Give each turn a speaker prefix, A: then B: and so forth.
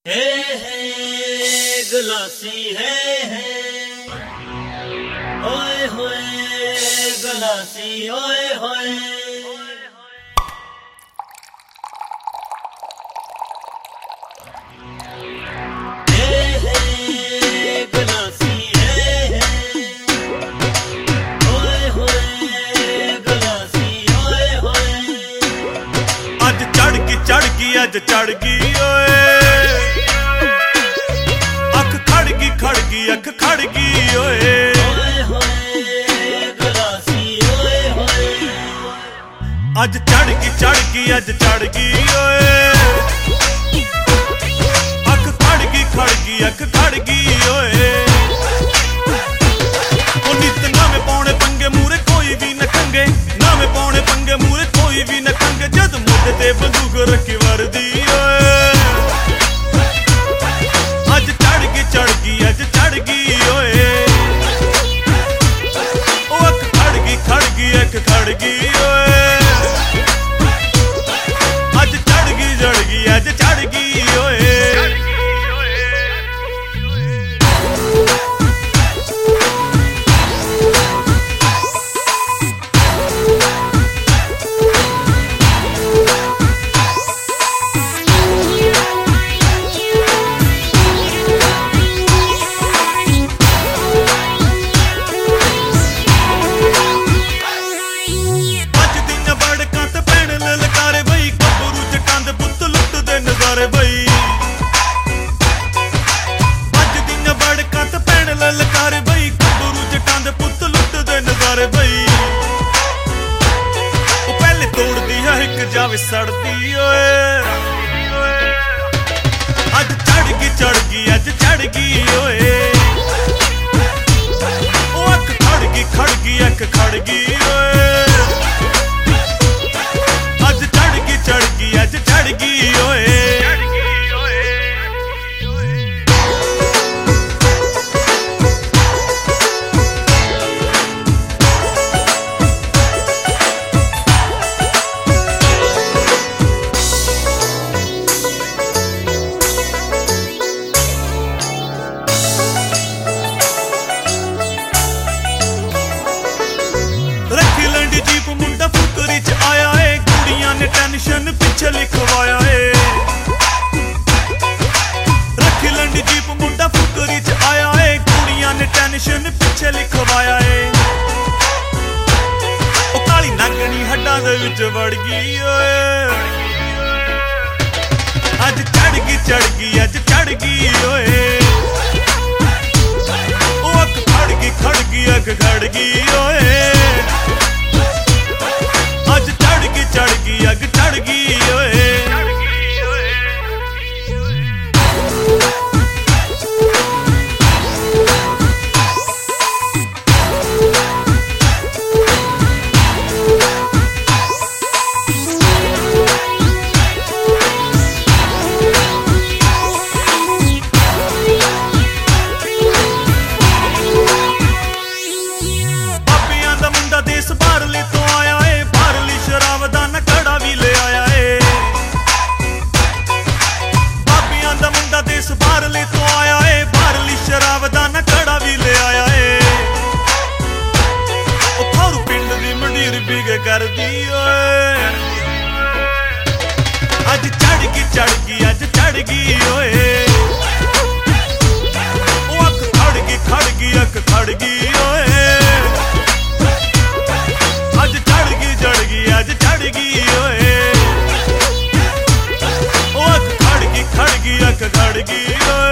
A: गलासी है ओए होए गलासी ओए होए गलासी है ओए होए गलासी ओए होए
B: अज चढ़ गई अज चढ़ गई ओए अख खड़ गई ओए अज चढ़ गई अज चढ़ गई ओए अख खड़ गई ओए नित नवे पौने पंगे मूरे कोई भी न खंगे नवे पौने पंगे मूरे कोई भी न खंगे जद मुझे ते बंदूक रखी वर्दी ओए अज चढ़ गई अज चढ़ गई ओए अख खड़ गई ओए अज चढ़ गई अज चढ़ गई ओए जावे सड़दी ओए अज चढ़ गई अज चढ़ गई ओए अख खड़ गई ओए अज चढ़ गई अज चढ़ गई ओए टेंशन पीछे लिखवाया है रखी लंडी जीप मुंडा फुकरी च आया है कुड़ियां ने टेंशन पीछे लिखवाया है ओ काली नागनी हड्डां दे विच वड़ गई ओए अज चढ़ गई अज चढ़ गई ओए ओ अख खड़ गई ओए अज चढ़ गई अग चढ़ गई ओए पापियां दा मुंडा देश बाहरले तो आया है बाहरली शराब दा नकड़ा भी ले आया है पापियां दा मुंडा देश बाहरले तो आया है बाहरली शराब दा नकड़ा भी ले आया है ओ थारू पिंड दी मंडीर बिग कर दी ओए अज चढ़ गई अज चढ़ गई ओए ओ अख खड़ गई ओए अज चढ़ गई अज चढ़ गई ओए ओ अख खड़ गई ओए